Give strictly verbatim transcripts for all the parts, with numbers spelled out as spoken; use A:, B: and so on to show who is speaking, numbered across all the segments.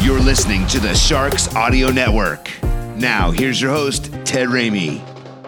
A: You're listening to the Sharks Audio Network. Now, here's your host, Ted Ramey.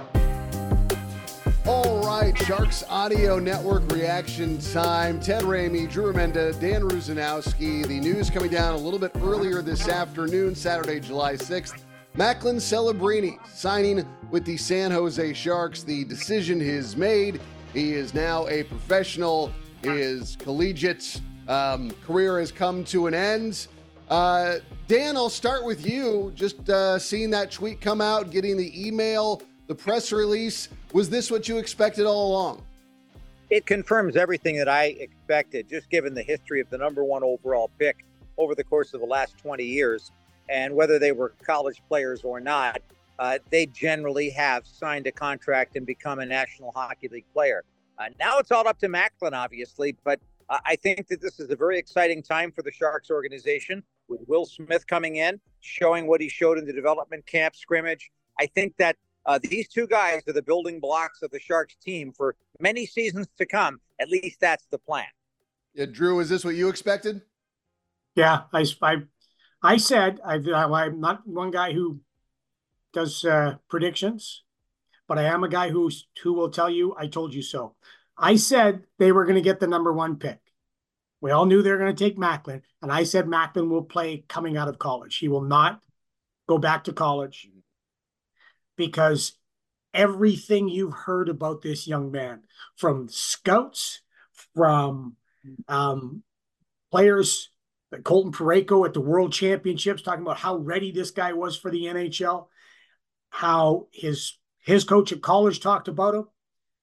B: All right, Sharks Audio Network reaction time. Ted Ramey, Drew Remenda, Dan Rusanowski. The news coming down a little bit earlier this afternoon, Saturday, July sixth. Macklin Celebrini signing with the San Jose Sharks. The decision is made. He is now a professional. His collegiate um, career has come to an end. Uh, Dan, I'll start with you. Just uh, seeing that tweet come out, getting the email, the press release. Was this what you expected all along?
C: It confirms everything that I expected, just given the history of the number one overall pick over the course of the last twenty years. And whether they were college players or not, uh, they generally have signed a contract and become a National Hockey League player. Uh, now it's all up to Macklin, obviously, but uh, I think that this is a very exciting time for the Sharks organization, with Will Smith coming in, showing what he showed in the development camp scrimmage. I think that uh, these two guys are the building blocks of the Sharks team for many seasons to come. At least that's the plan.
B: Yeah, Drew, is this what you expected?
D: Yeah, I, I, I said I, I'm not one guy who does uh, predictions, but I am a guy who, who will tell you, I told you so. I said they were going to get the number one pick. We all knew they were going to take Macklin, and I said Macklin will play coming out of college. He will not go back to college because everything you've heard about this young man, from scouts, from um, players, like Colton Parayko at the World Championships, talking about how ready this guy was for the N H L, how his his coach at college talked about him.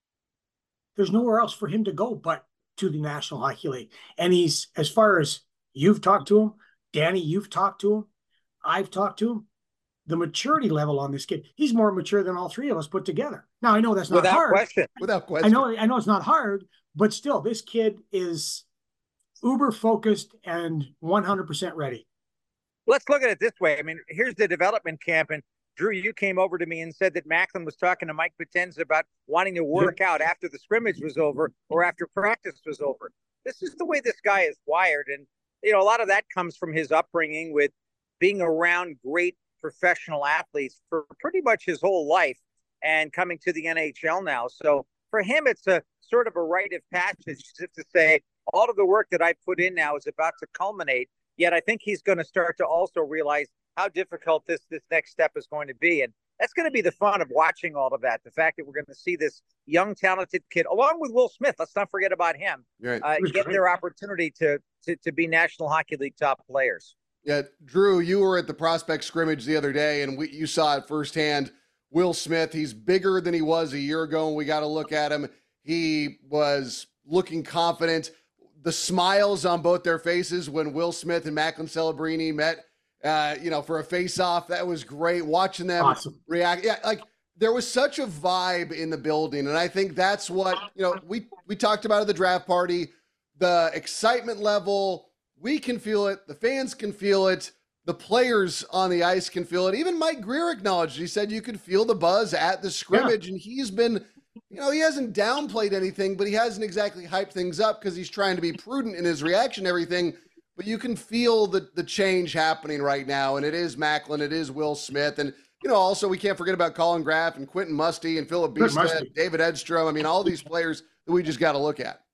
D: There's nowhere else for him to go but to the National Hockey League. And he's, as far as you've talked to him, Danny, you've talked to him, I've talked to him, the maturity level on this kid, he's more mature than all three of us put together. Now, I know that's not
C: Without
D: hard.
C: question.
B: Without question.
D: I know, I know it's not hard, but still, this kid is uber focused and one hundred percent ready.
C: Let's look at it this way. I mean, here's the development camp, and Drew, you came over to me and said that Macklin was talking to Mike Potenza about wanting to work out after the scrimmage was over or after practice was over. This is the way this guy is wired. And, you know, a lot of that comes from his upbringing with being around great professional athletes for pretty much his whole life and coming to the N H L now. So for him, it's a sort of a rite of passage to say all of the work that I put in now is about to culminate. Yet I think he's going to start to also realize how difficult this this next step is going to be. And that's going to be the fun of watching all of that. The fact that we're going to see this young, talented kid, along with Will Smith, let's not forget about him,
B: Right.
C: uh, get their opportunity to, to, to be National Hockey League top players.
B: Yeah, Drew, you were at the prospect scrimmage the other day, and we, you saw it firsthand. Will Smith, he's bigger than he was a year ago, and we got to look at him. He was looking confident. The smiles on both their faces when Will Smith and Macklin Celebrini met, uh, you know, for a face-off, that was great. Watching them
D: Awesome.
B: react. Yeah, like there was such a vibe in the building, and I think that's what, you know, we, we talked about at the draft party, the excitement level. We can feel it. The fans can feel it. The players on the ice can feel it. Even Mike Greer acknowledged, he said you could feel the buzz at the scrimmage, yeah. And he's been, you know, he hasn't downplayed anything, but he hasn't exactly hyped things up because he's trying to be prudent in his reaction to everything. But you can feel the, the change happening right now, and it is Macklin, it is Will Smith, and, you know, also we can't forget about Colin Graff and Quentin Musty and Philip Beested, David Edstrom. I mean, all these players that we just got to look at.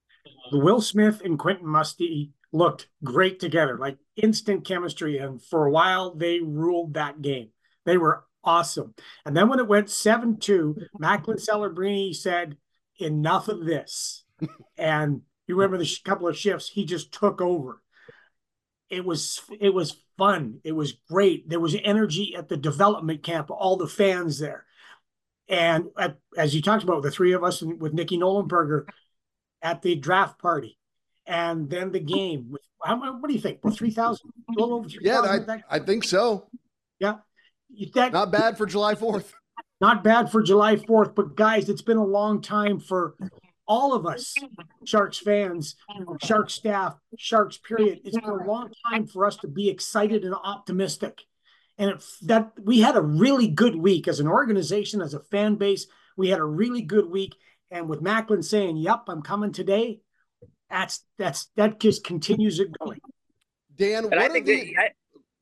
D: Will Smith and Quentin Musty looked great together, like instant chemistry, and for a while they ruled that game. They were awesome. And then when it went seven two, Macklin Celebrini said, enough of this. And you remember the sh- couple of shifts, he just took over. It was it was fun. It was great. There was energy at the development camp, all the fans there. And at, as you talked about, the three of us with Nikki Nolenberger at the draft party. And then the game. With, how, what do you think? three thousand? A little over three thousand?
B: Yeah, I, I think so.
D: Yeah. That,
B: Not bad for July fourth.
D: Not bad for July fourth. But, guys, it's been a long time for all of us, Sharks fans, Sharks staff, Sharks period. It's been a long time for us to be excited and optimistic. And it, that we had a really good week as an organization, as a fan base. We had a really good week. And with Macklin saying, yep, I'm coming today, that's that's that just continues it going.
B: Dan,
C: and
B: what
C: I think
B: the,
C: that, I,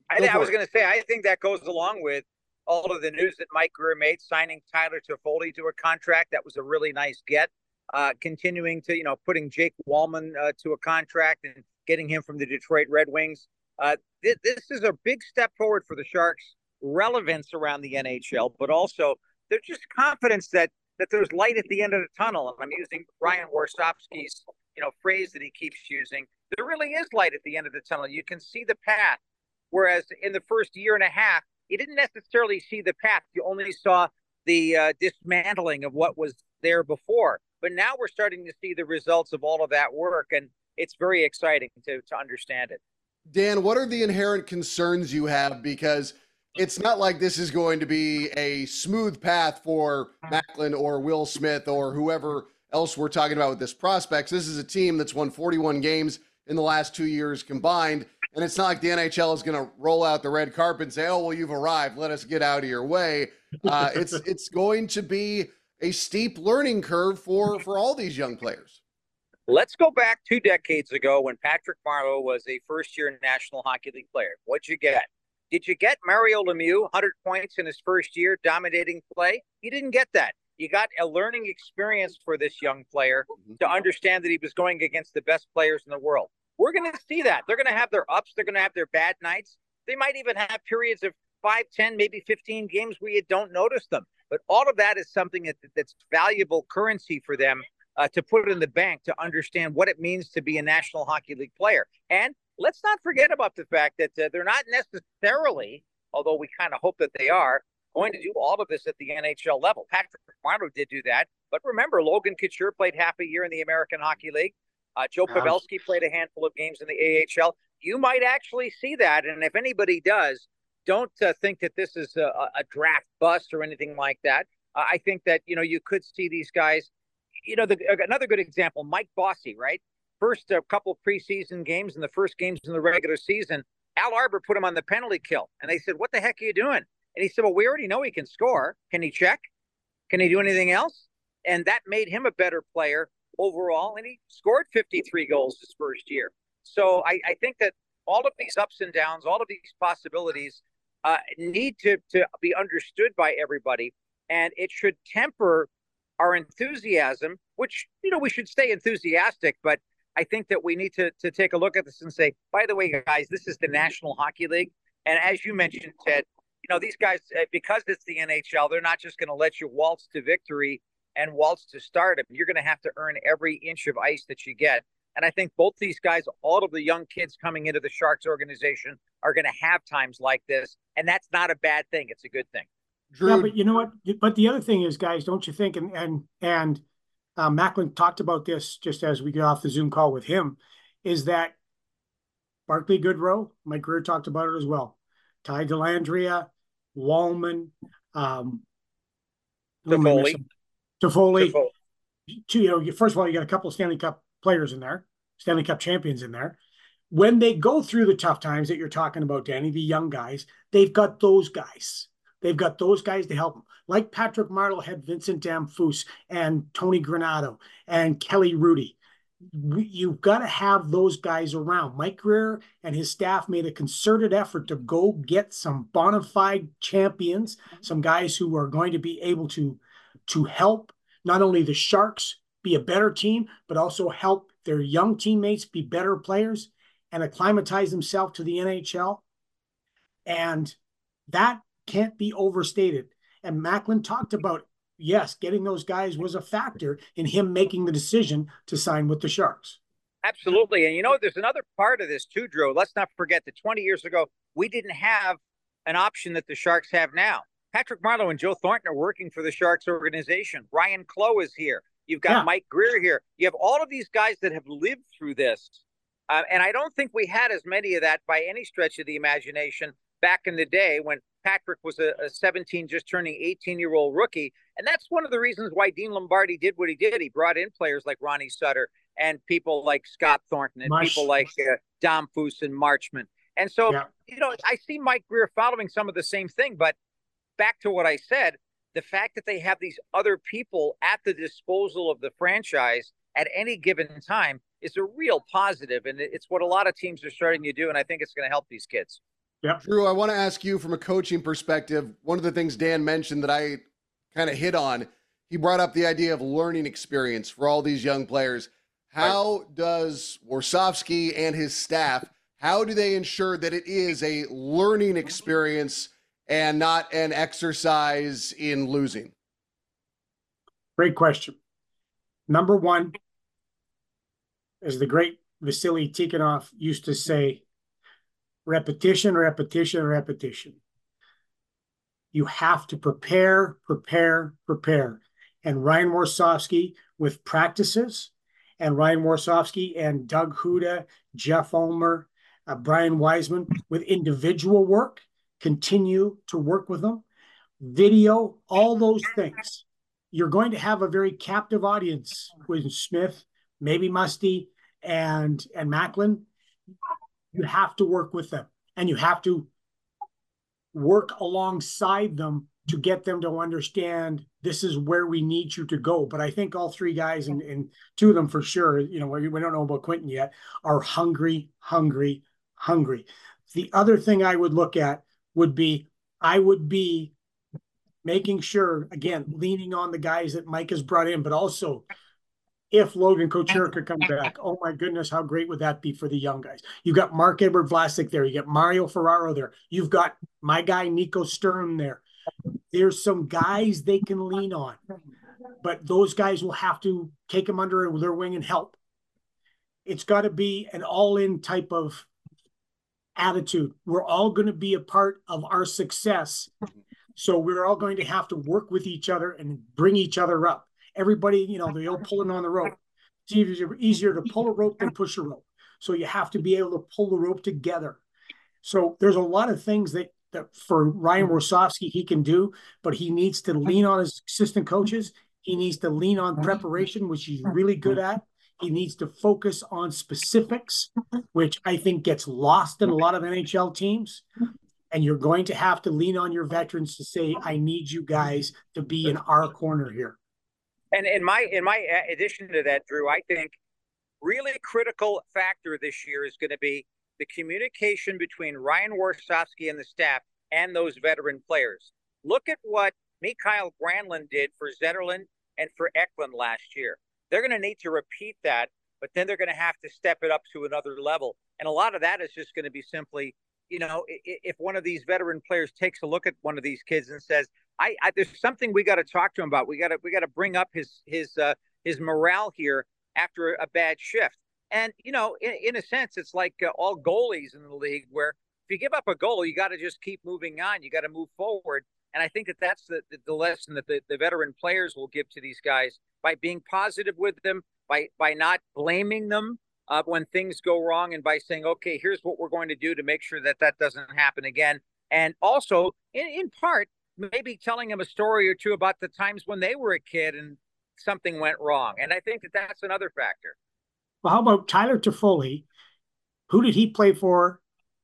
C: I, I was going to say, I think that goes along with all of the news that Mike Grier made, signing Tyler Toffoli to a contract. That was a really nice get. Uh, continuing to, you know, putting Jake Wallman uh, to a contract and getting him from the Detroit Red Wings. Uh, th- this is a big step forward for the Sharks' relevance around the N H L, but also there's just confidence that that there's light at the end of the tunnel. And I'm using Ryan Warsofsky's, you know, phrase that he keeps using. There really is light at the end of the tunnel. You can see the path. Whereas in the first year and a half, you didn't necessarily see the path. You only saw the uh, dismantling of what was there before. But now we're starting to see the results of all of that work, and it's very exciting to, to understand it.
B: Dan, what are the inherent concerns you have? Because it's not like this is going to be a smooth path for Macklin or Will Smith or whoever else we're talking about with this prospects. This is a team that's won forty-one games in the last two years combined. And it's not like the N H L is going to roll out the red carpet and say, oh, well, you've arrived. Let us get out of your way. Uh, it's it's going to be a steep learning curve for, for all these young players.
C: Let's go back two decades ago when Patrick Marleau was a first-year National Hockey League player. What'd you get? Did you get Mario Lemieux, one hundred points in his first year, dominating play? You didn't get that. You got a learning experience for this young player to understand that he was going against the best players in the world. We're going to see that. They're going to have their ups. They're going to have their bad nights. They might even have periods of five, ten, maybe fifteen games where you don't notice them. But all of that is something that, that's valuable currency for them uh, to put in the bank to understand what it means to be a National Hockey League player. And let's not forget about the fact that uh, they're not necessarily, although we kind of hope that they are, going to do all of this at the N H L level. Patrick Marleau did do that. But remember, Logan Couture played half a year in the American Hockey League. Uh, Joe Pavelski played a handful of games in the A H L. You might actually see that. And if anybody does, don't uh, think that this is a, a draft bust or anything like that. Uh, I think that, you know, you could see these guys, you know, the, another good example, Mike Bossy, right? First uh, couple of preseason games and the first games in the regular season, Al Arbor put him on the penalty kill. And they said, what the heck are you doing? And he said, well, we already know he can score. Can he check? Can he do anything else? And that made him a better player overall. And he scored fifty-three goals his first year. So I, I think that all of these ups and downs, all of these possibilities uh, need to, to be understood by everybody. And it should temper our enthusiasm, which, you know, we should stay enthusiastic. But I think that we need to, to take a look at this and say, by the way, guys, this is the National Hockey League. And as you mentioned, Ted, you know, these guys, because it's the N H L, they're not just going to let you waltz to victory and waltz to stardom. You're going to have to earn every inch of ice that you get. And I think both these guys, all of the young kids coming into the Sharks organization, are going to have times like this. And that's not a bad thing. It's a good thing.
D: Drew. Yeah, but you know what? But the other thing is, guys, don't you think, and and, and uh, Macklin talked about this just as we got off the Zoom call with him, is that Barclay Goodrow, Mike Grier talked about it as well, Ty Dellandrea, Wallman, um,
C: Toffoli.
D: Toffoli. You know, first of all, you got a couple of Stanley Cup players in there, Stanley Cup champions in there. When they go through the tough times that you're talking about, Danny, the young guys, they've got those guys. They've got those guys to help them. Like Patrick Marleau had Vincent Damphousse and Tony Granato and Kelly Rudy. You've got to have those guys around. Mike Grier and his staff made a concerted effort to go get some bona fide champions, some guys who are going to be able to, to help not only the Sharks be a better team, but also help their young teammates be better players and acclimatize themselves to the N H L. And that can't be overstated. And Macklin talked about, yes, getting those guys was a factor in him making the decision to sign with the Sharks.
C: Absolutely. And you know, there's another part of this too, Drew. Let's not forget that twenty years ago, we didn't have an option that the Sharks have now. Patrick Marleau and Joe Thornton are working for the Sharks organization. Ryan Clough is here. You've got yeah. Mike Grier here. You have all of these guys that have lived through this. Uh, and I don't think we had as many of that by any stretch of the imagination back in the day when Patrick was a, a seventeen, just turning eighteen-year-old rookie. And that's one of the reasons why Dean Lombardi did what he did. He brought in players like Ronnie Sutter and people like Scott Thornton and Marsh. people like uh, Damphousse and Marchment. And so, yeah. you know, I see Mike Grier following some of the same thing. But back to what I said, the fact that they have these other people at the disposal of the franchise at any given time is a real positive. And it's what a lot of teams are starting to do. And I think it's going to help these kids.
D: Yep.
B: Drew, I want to ask you from a coaching perspective, one of the things Dan mentioned that I kind of hit on, he brought up the idea of learning experience for all these young players. How right. does Warsofsky and his staff, how do they ensure that it is a learning experience and not an exercise in losing?
D: Great question. Number one, as the great Vasily Tikhonov used to say, repetition, repetition, repetition. You have to prepare, prepare, prepare. And Ryan Warsofsky with practices, and Ryan Warsofsky and Doug Huda, Jeff Ulmer, uh, Brian Wiseman with individual work, continue to work with them. Video, all those things. You're going to have a very captive audience with Smith, maybe Musty, and, and Macklin. You have to work with them, and you have to work alongside them to get them to understand this is where we need you to go. But I think all three guys, and, and two of them for sure, you know, we, we don't know about Quentin yet, are hungry, hungry, hungry. The other thing I would look at would be, I would be making sure, again, leaning on the guys that Mike has brought in, but also if Logan Couture could come back, oh my goodness, how great would that be for the young guys? You got Mark Edward Vlasic there. You got Mario Ferraro there. You've got my guy, Nico Sturm there. There's some guys they can lean on, but those guys will have to take them under their wing and help. It's got to be an all-in type of attitude. We're all going to be a part of our success. So we're all going to have to work with each other and bring each other up. Everybody, you know, they're all pulling on the rope. It's easier, easier to pull a rope than push a rope. So you have to be able to pull the rope together. So there's a lot of things that, that for Ryan Warsofsky he can do, but he needs to lean on his assistant coaches. He needs to lean on preparation, which he's really good at. He needs to focus on specifics, which I think gets lost in a lot of N H L teams. And you're going to have to lean on your veterans to say, I need you guys to be in our corner here.
C: And in my in my addition to that, Drew, I think really critical factor this year is going to be the communication between Ryan Warsofsky and the staff and those veteran players. Look at what Mikael Granlund did for Zetterlund and for Eklund last year. They're going to need to repeat that, but then they're going to have to step it up to another level. And a lot of that is just going to be simply, you know, if one of these veteran players takes a look at one of these kids and says, I, I there's something we got to talk to him about. We got to we got to bring up his his uh, his morale here after a bad shift. And you know, in, in a sense, it's like uh, all goalies in the league, where if you give up a goal, you got to just keep moving on. You got to move forward. And I think that that's the the, the lesson that the, the veteran players will give to these guys by being positive with them, by by not blaming them uh, when things go wrong, and by saying, okay, here's what we're going to do to make sure that that doesn't happen again. And also, in, in part, maybe telling them a story or two about the times when they were a kid and something went wrong. And I think that that's another factor.
D: Well, how about Tyler Toffoli? Who did he play for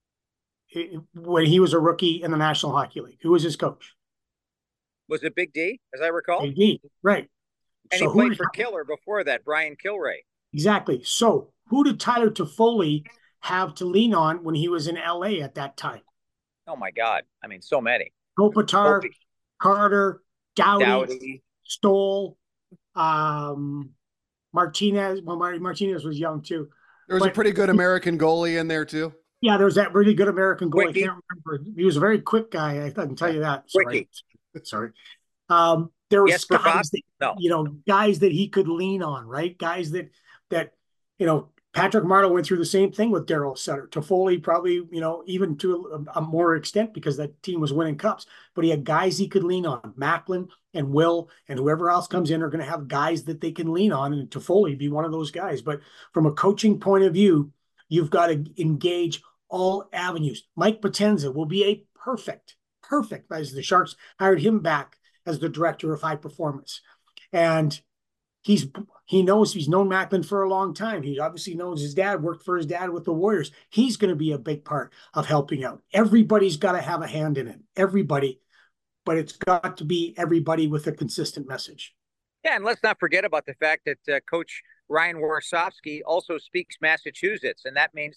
D: when he was a rookie in the National Hockey League? Who was his coach?
C: Was it Big D, as I recall?
D: Big D, right.
C: And
D: so
C: he played
D: did,
C: for Killer before that, Brian Kilray.
D: Exactly. So who did Tyler Toffoli have to lean on when he was in L A at that time?
C: Oh, my God. I mean, so many.
D: Kopitar,
C: Opie.
D: Carter, Doughty,
C: Doughty.
D: Stoll, um, Martinez. Well, Martinez was young, too.
B: There was but, a pretty good American goalie in there, too.
D: Yeah, there was that really good American goalie.
C: Wiki.
D: I can't remember. He was a very quick guy. I can tell you that. Sorry.
C: Wiki.
D: Sorry. Um, there were
C: Yes,
D: guys that,
C: no.
D: you know, guys that he could lean on, right? Guys that, that, you know, Patrick Marleau went through the same thing with Darryl Sutter. Toffoli probably, you know, even to a, a more extent because that team was winning cups. But he had guys he could lean on. Macklin and Will and whoever else comes in are going to have guys that they can lean on, and Toffoli be one of those guys. But from a coaching point of view, you've got to engage all avenues. Mike Potenza will be a perfect, perfect, as the Sharks hired him back as the director of high performance. And he's he knows he's known Macklin for a long time. He obviously knows his dad, worked for his dad with the Warriors. He's going to be a big part of helping out. Everybody's got to have a hand in it. Everybody. But it's got to be everybody with a consistent message.
C: Yeah, and let's not forget about the fact that uh, Coach Ryan Warsofsky also speaks Massachusetts, and that means that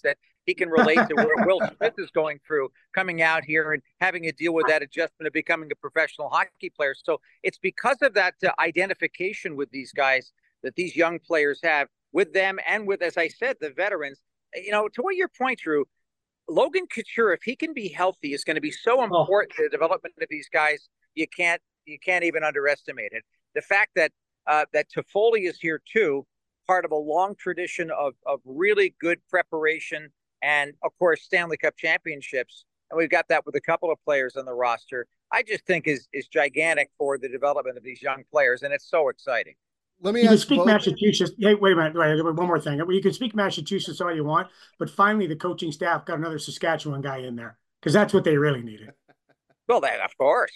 C: he can relate to what Will Smith is going through coming out here and having to deal with that adjustment of becoming a professional hockey player. So it's because of that uh, identification with these guys that these young players have with them and with, as I said, the veterans. You know, to what your point, Drew, Logan Couture, if he can be healthy, is going to be so important oh. to the development of these guys. You can't you can't even underestimate it. The fact that uh, that Toffoli is here too, part of a long tradition of of really good preparation and, of course, Stanley Cup championships. And we've got that with a couple of players on the roster. I just think is is gigantic for the development of these young players, and it's so exciting.
B: Let me
D: you
B: ask
D: can speak
B: both.
D: Massachusetts. Hey, wait a minute. Wait, one more thing. You can speak Massachusetts all you want, but finally the coaching staff got another Saskatchewan guy in there because that's what they really needed.
C: Well, that of course.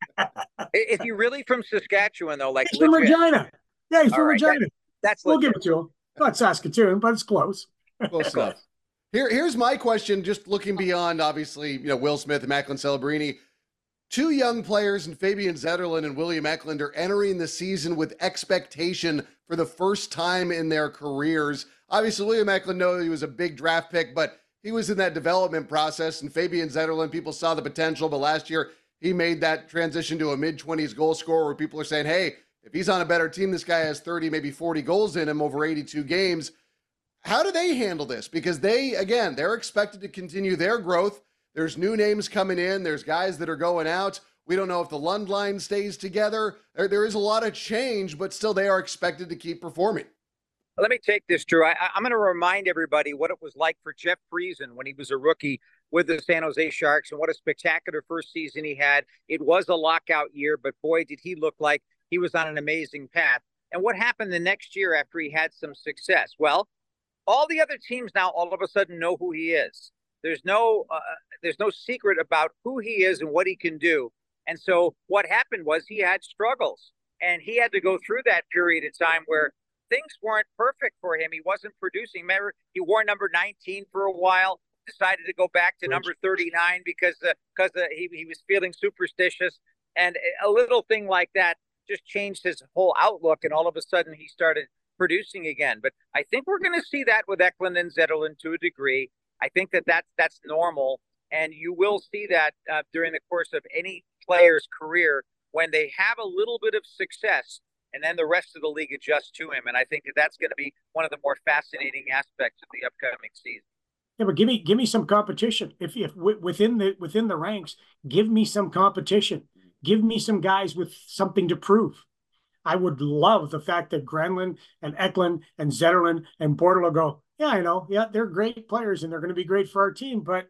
C: If you're really from Saskatchewan, though, like
D: he's from Regina. Yeah, he's
C: all
D: from
C: right,
D: Regina.
C: That, that's
D: we'll
C: legit.
D: give it to him. Not Saskatoon, but it's close.
B: Close enough. Here, here's my question. Just looking beyond, obviously, you know, Will Smith and Macklin Celebrini. Two young players in Fabian Zetterlund and William Eklund are entering the season with expectation for the first time in their careers. Obviously, William Eklund knows he was a big draft pick, but he was in that development process. And Fabian Zetterlund, people saw the potential, but last year he made that transition to a mid-twenties goal scorer where people are saying, hey, if he's on a better team, this guy has thirty, maybe forty goals in him over eighty-two games. How do they handle this? Because they, again, they're expected to continue their growth. There's new names coming in. There's guys that are going out. We don't know if the Lund line stays together. There, there is a lot of change, but still they are expected to keep performing.
C: Let me take this, Drew. I, I'm going to remind everybody what it was like for Jeff Friesen when he was a rookie with the San Jose Sharks and what a spectacular first season he had. It was a lockout year, but boy, did he look like he was on an amazing path. And what happened the next year after he had some success? Well, all the other teams now all of a sudden know who he is. There's no uh, there's no secret about who he is and what he can do. And so what happened was he had struggles, and he had to go through that period of time where things weren't perfect for him. He wasn't producing. Remember, he wore number nineteen for a while, decided to go back to number thirty-nine because uh, because uh, he, he was feeling superstitious. And a little thing like that just changed his whole outlook, and all of a sudden he started producing again. But I think we're going to see that with Eklund and Zetterlund to a degree. I think that that's, that's normal, and you will see that uh, during the course of any player's career when they have a little bit of success, and then the rest of the league adjusts to him. And I think that that's going to be one of the more fascinating aspects of the upcoming season.
D: Yeah, but give me give me some competition. If if within the within the ranks, give me some competition. Give me some guys with something to prove. I would love the fact that Granlund and Eklund and Zetterlund and Bortolo go, yeah, I know. Yeah, they're great players and they're going to be great for our team. But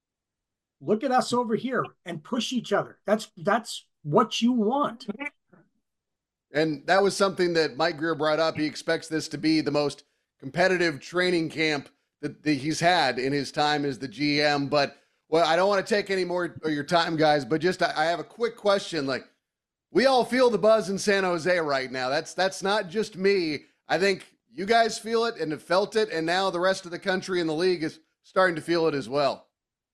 D: look at us over here and push each other. That's that's what you want.
B: And that was something that Mike Grier brought up. He expects this to be the most competitive training camp that, that he's had in his time as the G M. But, well, I don't want to take any more of your time, guys, but just I, I have a quick question. Like, we all feel the buzz in San Jose right now. That's that's not just me. I think you guys feel it and have felt it, and now the rest of the country and the league is starting to feel it as well.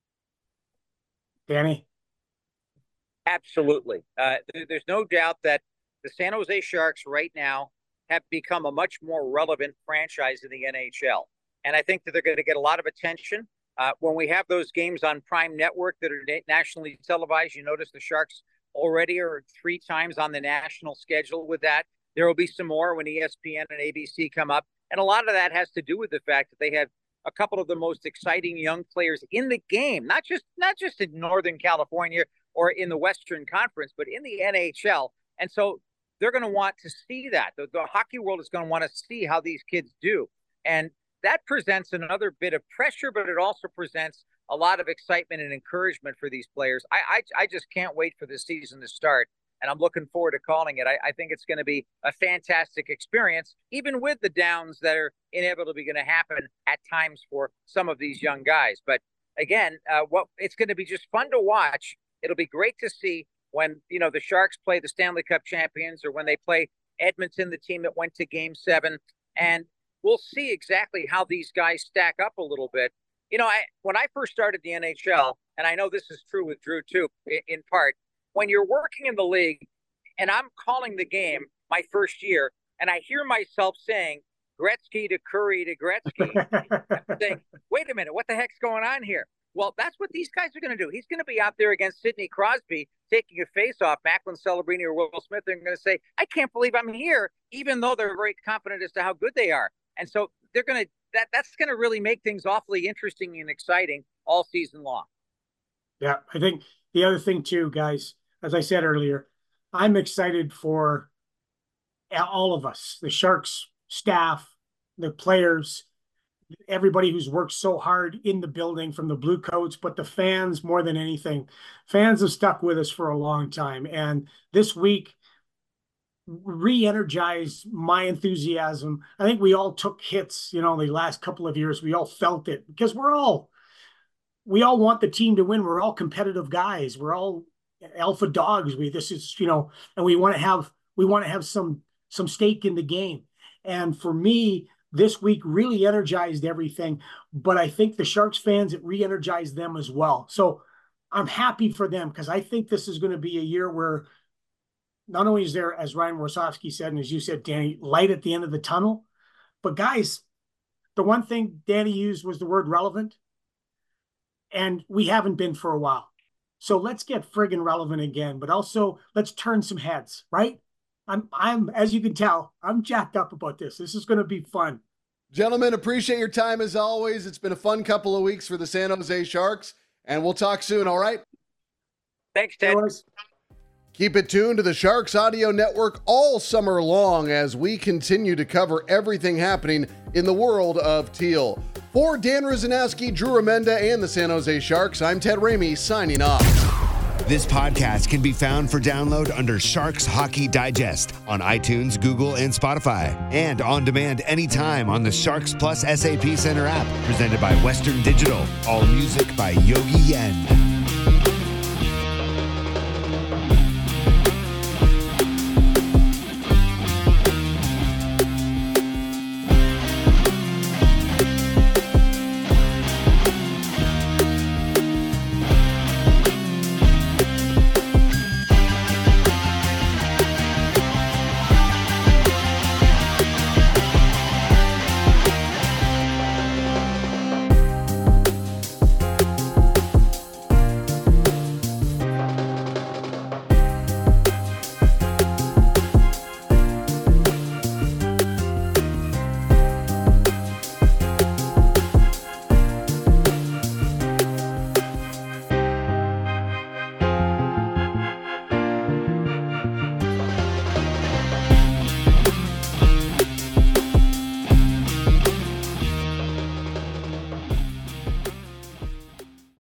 D: Danny?
C: Absolutely. Uh, there's no doubt that the San Jose Sharks right now have become a much more relevant franchise in the N H L. And I think that they're going to get a lot of attention. Uh, when we have those games on Prime Network that are nationally televised, you notice the Sharks already are three times on the national schedule with that. There will be some more when E S P N and A B C come up. And a lot of that has to do with the fact that they have a couple of the most exciting young players in the game, not just not just in Northern California or in the Western Conference, but in the N H L. And so they're going to want to see that. The, the hockey world is going to want to see how these kids do. And that presents another bit of pressure, but it also presents a lot of excitement and encouragement for these players. I I, I just can't wait for the season to start, and I'm looking forward to calling it. I, I think it's going to be a fantastic experience, even with the downs that are inevitably going to happen at times for some of these young guys. But again, uh, what it's going to be just fun to watch. It'll be great to see when, you know, the Sharks play the Stanley Cup champions or when they play Edmonton, the team that went to game seven. And we'll see exactly how these guys stack up a little bit. You know, I, when I first started the N H L, and I know this is true with Drew too, in, in part, when you're working in the league and I'm calling the game my first year and I hear myself saying, Gretzky to Curry to Gretzky. Saying, wait a minute, what the heck's going on here? Well, that's what these guys are going to do. He's going to be out there against Sidney Crosby taking a face-off. Macklin Celebrini or Will Smith are going to say, I can't believe I'm here, even though they're very confident as to how good they are. And so they're going to that that's going to really make things awfully interesting and exciting all season long.
D: Yeah, I think the other thing too, guys, as I said earlier, I'm excited for all of us, the Sharks staff, the players, everybody who's worked so hard in the building, from the Blue Coats, but the fans more than anything. Fans have stuck with us for a long time. And this week re-energized my enthusiasm. I think we all took hits, you know, the last couple of years. We all felt it because we're all, we all want the team to win. We're all competitive guys. We're all alpha dogs. We, this is, you know, and we want to have, we want to have some, some stake in the game. And for me, this week really energized everything, but I think the Sharks fans, it re-energized them as well. So I'm happy for them because I think this is going to be a year where not only is there, as Ryan Warsofsky said, and as you said, Danny, light at the end of the tunnel, but guys, the one thing Danny used was the word relevant, and we haven't been for a while. So let's get friggin' relevant again, but also let's turn some heads, right? I'm, I'm, as you can tell, I'm jacked up about this. This is going to be fun.
B: Gentlemen, appreciate your time as always. It's been a fun couple of weeks for the San Jose Sharks, and we'll talk soon, all right?
C: Thanks, Ted.
B: Keep it tuned to the Sharks Audio Network all summer long as we continue to cover everything happening in the world of teal. For Dan Rusanowsky, Drew Remenda, and the San Jose Sharks, I'm Ted Ramey signing off.
A: This podcast can be found for download under Sharks Hockey Digest on iTunes, Google, and Spotify, and on demand anytime on the Sharks Plus S A P Center app, presented by Western Digital. All music by Yogi Yen.